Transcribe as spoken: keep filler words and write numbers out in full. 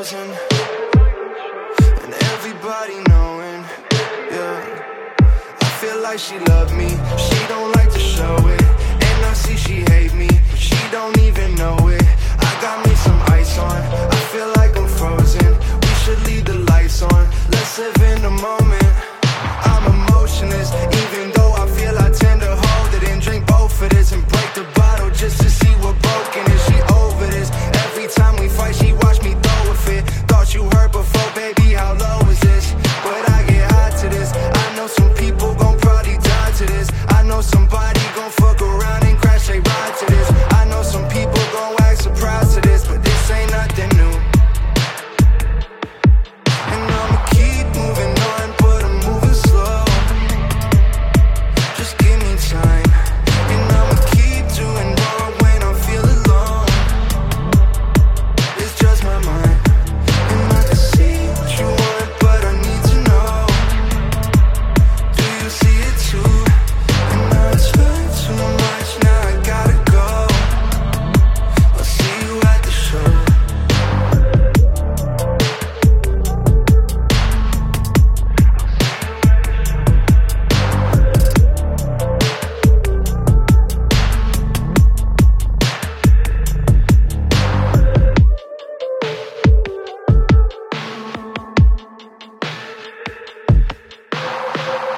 buzzing, and everybody knowing, yeah. I feel like she love me, she don't like to show it. And I see she hate me, but she don't even know it. I got me some ice on,